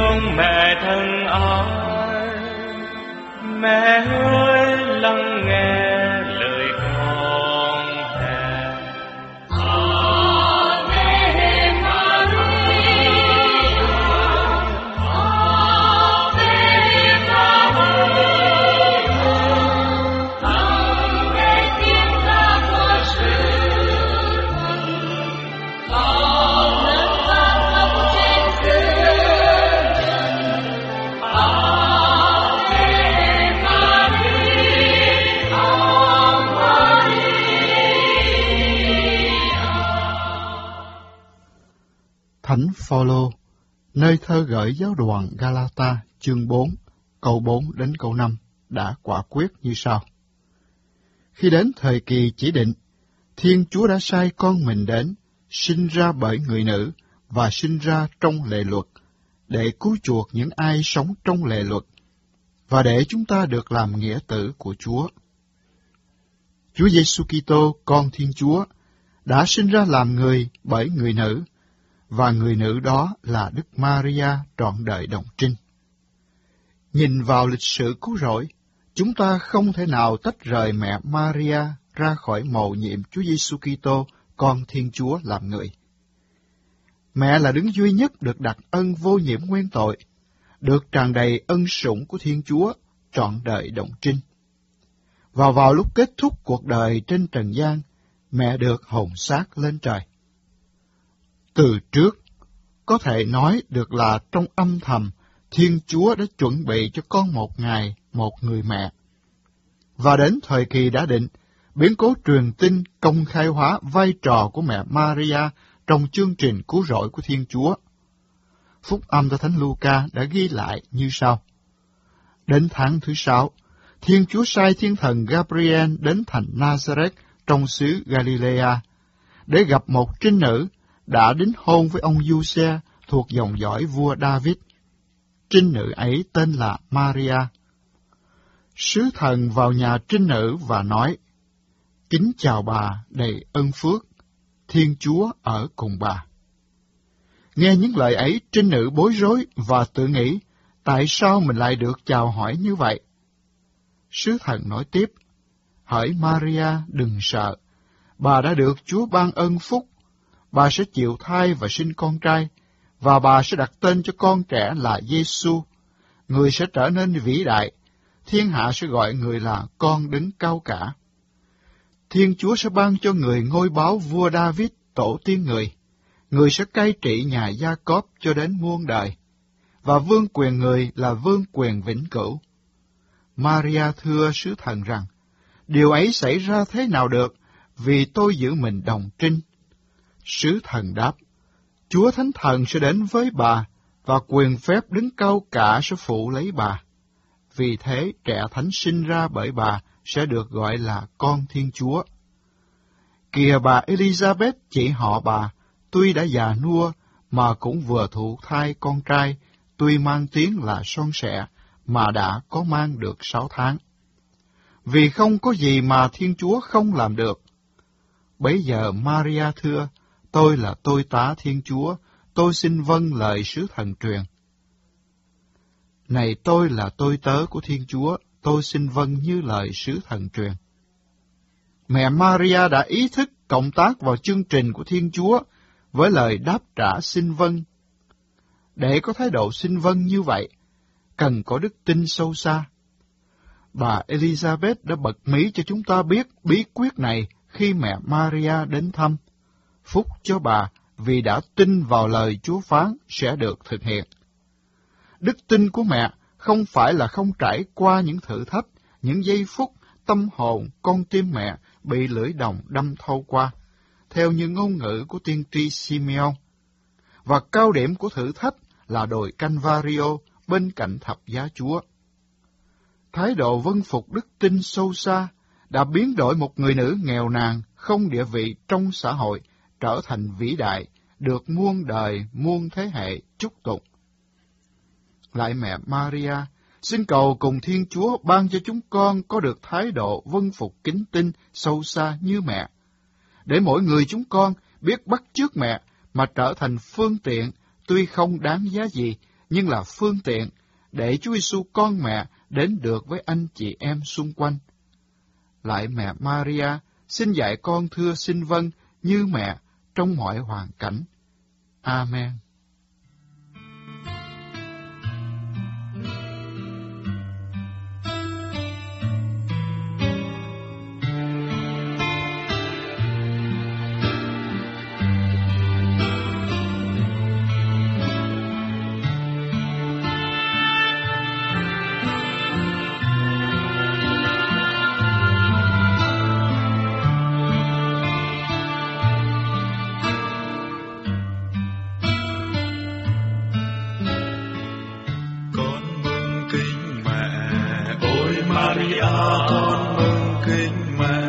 con mẹ thân ái, mẹ ơi lắng nghe lời con thèm. Ave Maria, Ave Maria, lòng mẹ tiếng ca của sự thần, con lớn vang khắp trên xứ trần. Ave Maria, Thánh Phaolô nơi thơ gửi giáo đoàn Galata chương 4 câu 4 đến câu 5 đã quả quyết như sau: Khi đến thời kỳ chỉ định, Thiên Chúa đã sai con mình đến, sinh ra bởi người nữ và sinh ra trong lề luật, để cứu chuộc những ai sống trong lề luật, và để chúng ta được làm nghĩa tử của Chúa. Chúa Giêsu Kitô, con Thiên Chúa, đã sinh ra làm người bởi người nữ, và người nữ đó là Đức Maria trọn đời đồng trinh. Nhìn vào lịch sử cứu rỗi, chúng ta không thể nào tách rời mẹ Maria ra khỏi mầu nhiệm Chúa Giêsu Kitô, con Thiên Chúa làm người. Mẹ là đấng duy nhất được đặt ân vô nhiễm nguyên tội, được tràn đầy ân sủng của Thiên Chúa, trọn đời đồng trinh. Và vào lúc kết thúc cuộc đời trên trần gian, mẹ được hồn xác lên trời. Từ trước, có thể nói được là trong âm thầm, Thiên Chúa đã chuẩn bị cho con một ngày, một người mẹ. Và đến thời kỳ đã định, biến cố truyền tin công khai hóa vai trò của mẹ Maria trong chương trình cứu rỗi của Thiên Chúa. Phúc âm theo Thánh Luca đã ghi lại như sau: Đến tháng thứ 6, Thiên Chúa sai thiên thần Gabriel đến thành Nazareth trong xứ Galilea, để gặp một trinh nữ đã đính hôn với ông Giuse thuộc dòng dõi vua David. Trinh nữ ấy tên là Maria. Sứ thần vào nhà trinh nữ và nói: Kính chào bà, đầy ân phước, Thiên Chúa ở cùng bà. Nghe những lời ấy, trinh nữ bối rối và tự nghĩ, tại sao mình lại được chào hỏi như vậy? Sứ thần nói tiếp: Hỡi Maria, đừng sợ, bà đã được Chúa ban ân phúc. Bà sẽ chịu thai và sinh con trai, và bà sẽ đặt tên cho con trẻ là Giêsu. Người sẽ trở nên vĩ đại, thiên hạ sẽ gọi người là con đấng cao cả. Thiên Chúa sẽ ban cho người ngôi báu vua David, tổ tiên người. Người sẽ cai trị nhà Gia-cốp cho đến muôn đời, và vương quyền người là vương quyền vĩnh cửu. Maria thưa sứ thần rằng: Điều ấy xảy ra thế nào được, vì tôi giữ mình đồng trinh. Sứ thần đáp: Chúa Thánh Thần sẽ đến với bà, và quyền phép đứng cao cả sẽ phụ lấy bà. Vì thế, trẻ thánh sinh ra bởi bà sẽ được gọi là con Thiên Chúa. Kìa bà Elizabeth, chị họ bà, tuy đã già nua, mà cũng vừa thụ thai con trai, tuy mang tiếng là son sẻ, mà đã có mang được 6 tháng. Vì không có gì mà Thiên Chúa không làm được. Bấy giờ Maria thưa: Tôi là tôi tá Thiên Chúa, tôi xin vâng lời sứ thần truyền. Này, tôi là tôi tớ của Thiên Chúa, tôi xin vâng như lời sứ thần truyền. Mẹ Maria đã ý thức cộng tác vào chương trình của Thiên Chúa với lời đáp trả xin vâng. Để có thái độ xin vâng như vậy, cần có đức tin sâu xa. Bà Elizabeth đã bật mí cho chúng ta biết bí quyết này khi mẹ Maria đến thăm. Phúc cho bà vì đã tin vào lời Chúa phán sẽ được thực hiện. Đức tin của mẹ không phải là không trải qua những thử thách, những giây phút tâm hồn con tim mẹ bị lưỡi đồng đâm thâu qua, theo như ngôn ngữ của tiên tri Simeon. Và cao điểm của thử thách là đồi Calvario bên cạnh thập giá Chúa. Thái độ vâng phục đức tin sâu xa đã biến đổi một người nữ nghèo nàn, không địa vị trong xã hội, trở thành vĩ đại, được muôn đời, muôn thế hệ chúc tụng. Lại mẹ Maria, xin cầu cùng Thiên Chúa ban cho chúng con có được thái độ vâng phục kính tin sâu xa như mẹ, để mỗi người chúng con biết bắt chước mẹ mà trở thành phương tiện, tuy không đáng giá gì, nhưng là phương tiện để Chúa Giêsu con mẹ đến được với anh chị em xung quanh. Lại mẹ Maria, xin dạy con thưa xin vâng như mẹ trong mọi hoàn cảnh. Amen. Con mừng kính mẹ,